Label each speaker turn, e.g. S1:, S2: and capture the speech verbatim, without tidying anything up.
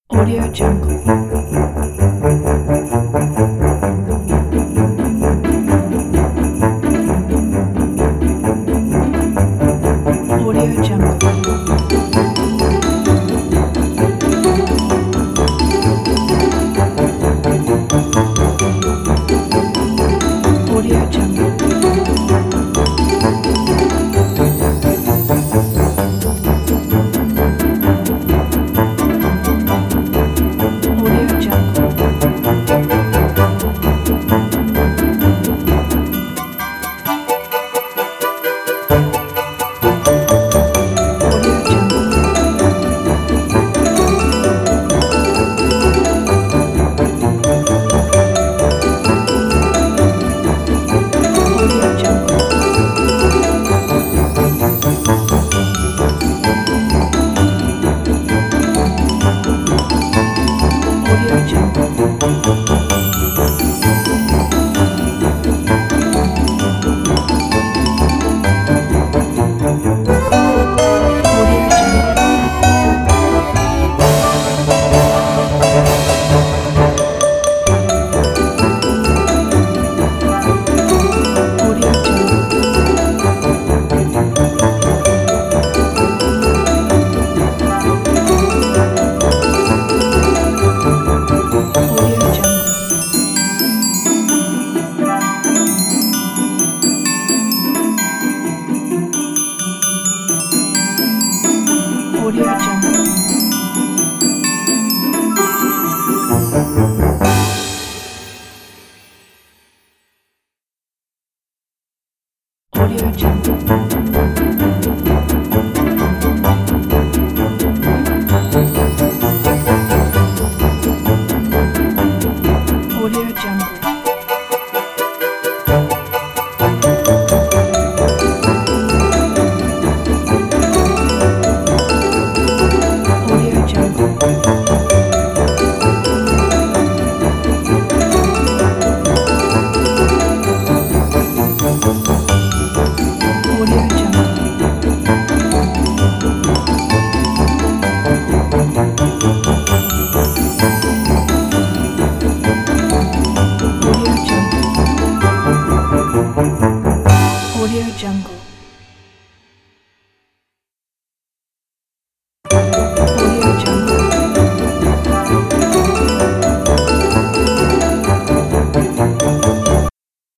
S1: Audio Jungle. Audio Jungle. Audio Jungle. Audio Jungle. Audio Jungle. Audio Jungle. Audio Jungle. Audio Jungle. Audio Jungle. Audio Jungle. Audio Jungle. Audio Jungle. Audio Jungle. Audio Jungle. Audio Jungle. Audio Jungle. Audio Jungle.